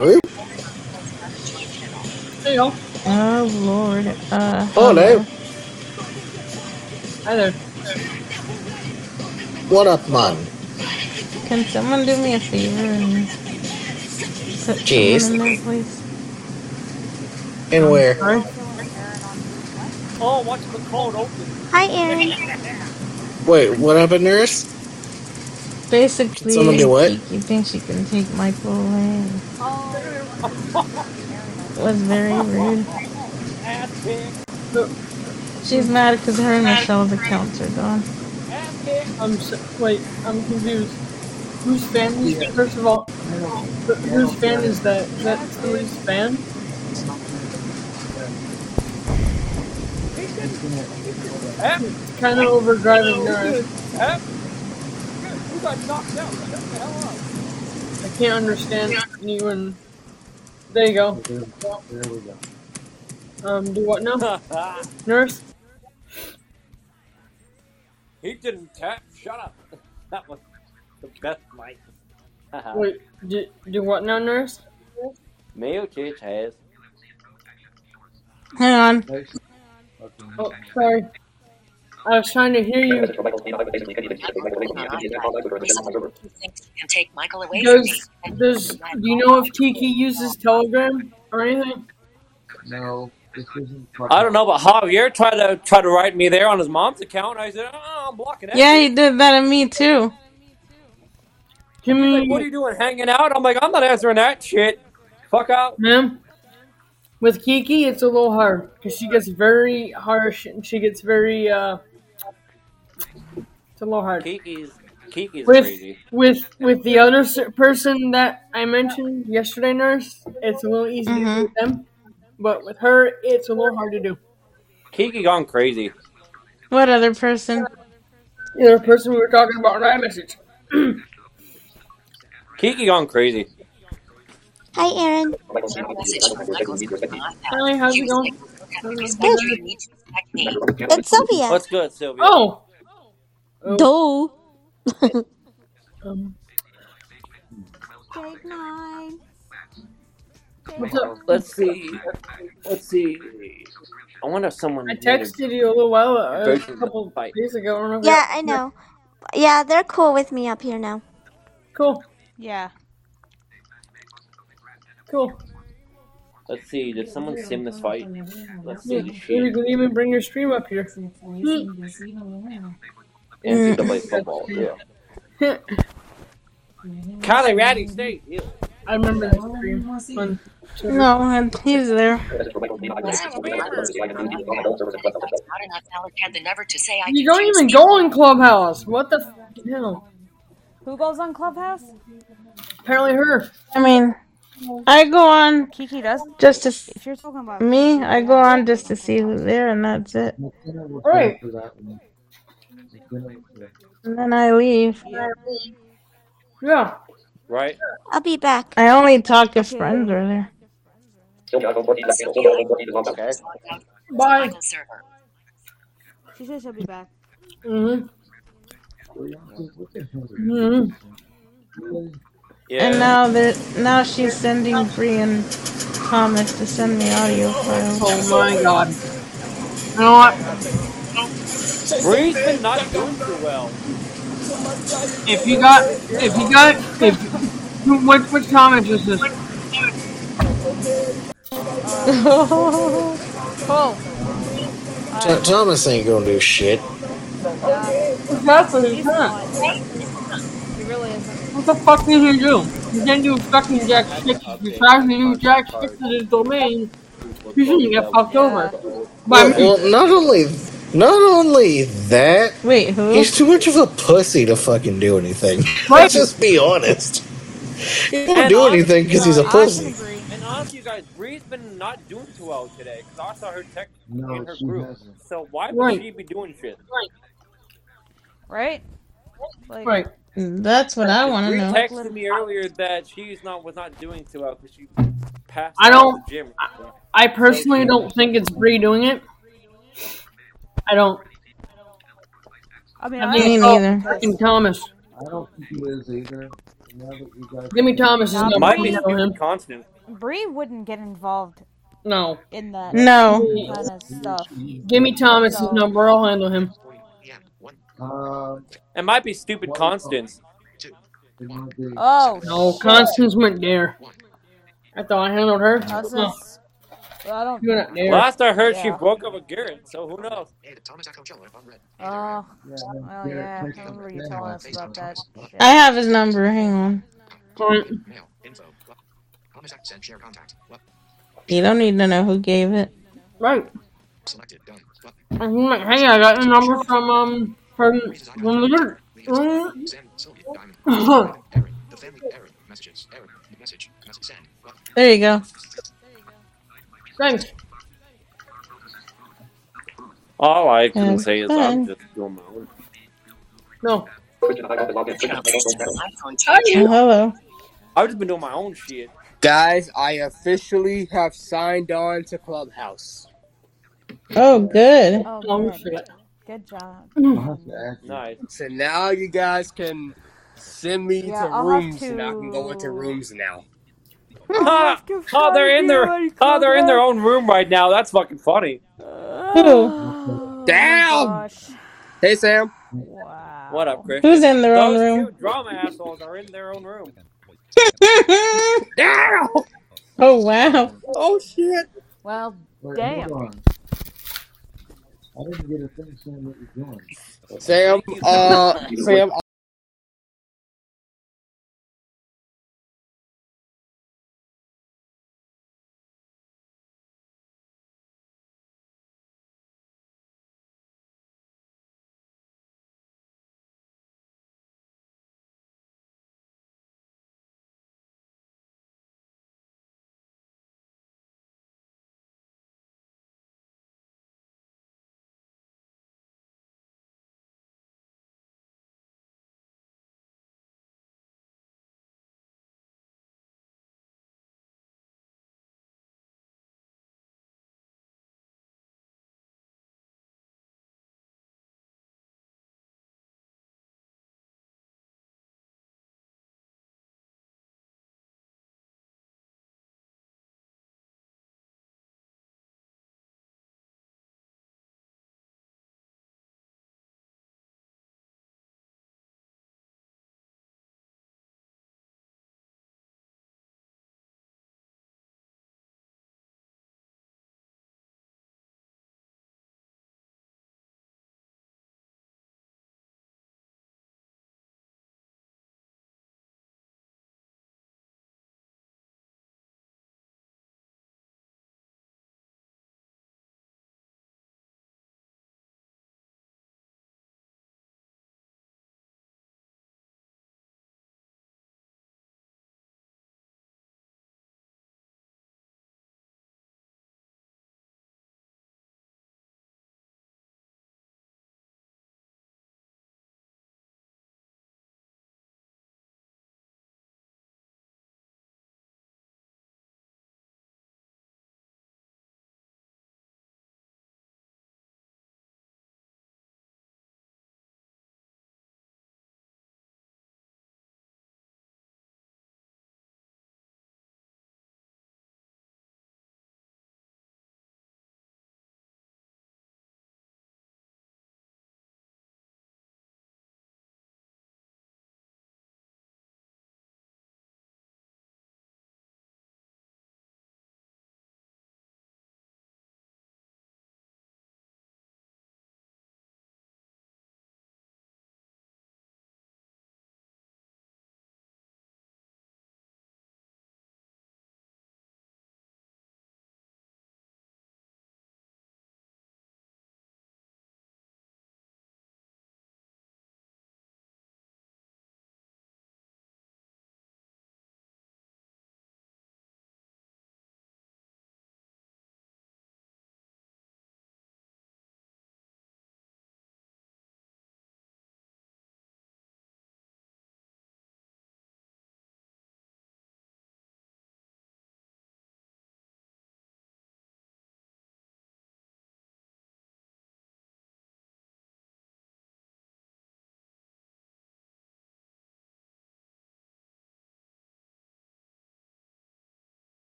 There you go. Oh, Lord. Hello. Hi there. What up, man? Can someone do me a favor and put Jeez. someone in there, please? And where? Sorry? Oh, watch the cold open. Hi, Aaron. Wait, what happened, nurse? Basically, Someone do what? Kiki thinks she can take Michael away. It was very rude. Ass kick. She's mad because her and Michelle's accounts are gone. Ass kick. Wait, I'm confused. Whose fan is it? First of all, whose fan is that? Is that somebody's fan? Kind of overdriving nurse. Who got knocked out? Shut the hell up. I can't understand you and... There you go. There we go. Do what now? Nurse? He didn't tap. Shut up. That was the best mic. Wait, do what now, nurse? Mayo Chase has. Hang on. Oh, sorry. I was trying to hear you. Can take Michael away from me. Do you know if Kiki uses Telegram or anything? No, this isn't. I don't know, but Javier tried to write me there on his mom's account. I said, "Oh, I'm blocking that." Yeah, he did that to me too. He's like, "What are you doing, hanging out?" I'm like, "I'm not answering that shit. Fuck out." Ma'am, with Kiki, it's a little hard because she gets very harsh and she gets very it's a little hard. Kiki's crazy. With the other person that I mentioned yesterday, nurse, it's a little easy to do with them, but with her, it's a little hard to do. Kiki gone crazy. What other person? The other person we were talking about in iMessage. Kiki gone crazy. Hi, Aaron. Hi, how's it going? Good. It's Sylvia. What's good, Sylvia? Oh! Doe. Take 9. What's up? Let's see. I wonder if someone. I texted you a little while, a couple days ago. I don't know if Yeah, I know. Yeah, they're cool with me up here now. Cool. Yeah. Cool. Let's see. Did someone sim this fight? Let's see. You can even bring your stream up here. NCAA football. Yeah. Colorado State. Yeah. I remember that stream. No, he's there. You don't even go on Clubhouse. What the hell? Who goes on Clubhouse? Apparently her. I mean, I go on. Kiki does. Just to. If you're talking about me, I go on just to see who's there, and that's it. Right. And then I leave. Yeah. Right. I'll be back. I only talk if friends are there. Okay. Bye. She said she'll be back. Yeah. And now she's sending Brian Thomas to send me audio files. Oh my god. You know what? Bree's been not doing too well. Which comment is this? Cool. Thomas ain't gonna do shit. Exactly, he's not. He really isn't. What the fuck did he do? He didn't do fucking jack shit. He tried to do jack shit to his domain. He shouldn't get fucked over. Well, not only that. Wait, who? He's too much of a pussy to fucking do anything. Let's just be honest. He don't do anything because he's a pussy. And honestly, you guys, Bree's been not doing too well today because I saw her text in her group. Hasn't. So why would she be doing shit? Right? Like, Right. That's what I want to Bree know. texted me earlier that she was not doing too well because she passed I out don't. at the gym. I personally don't think it's Bree doing it. I don't. I mean, I I think Me it's neither. fucking Thomas. I don't think he is either. Give me Thomas's number. Might I'll be handle him. stupid constant. Bree wouldn't get involved No. in that No. kind of stuff. Give me Thomas's So- number. I'll handle him. It might be stupid Constance. Oh, No, shit. Constance went there. I thought I handled her. That's No, just- I don't. you're not there. Last I heard, she Yeah. broke up with Garrett, so who knows? Oh, well, yeah. I remember you telling us about that shit. I have his number. Hang on. You don't need to know who gave it. Right. I'm like, hey, I got a number from the group. There you go. Thanks. All I can That's say is fine. I'm just doing my own. No. Oh, hello. I've just been doing my own shit. Guys, I officially have signed on to Clubhouse. Oh, good. Oh, Oh, good. shit. Good job. Nice. So now you guys can send me Yeah, to I'll have rooms, and I can go into to- rooms now. Oh, they're in their own room right now. That's fucking funny. Oh, Damn! gosh. Hey, Sam. Wow. What up, Chris? Who's in their own Those room? two drama assholes are in their own room. Damn! Oh, wow. Oh, shit. Well, Wait, damn. hold on. I didn't get a thing saying what you're doing. Sam,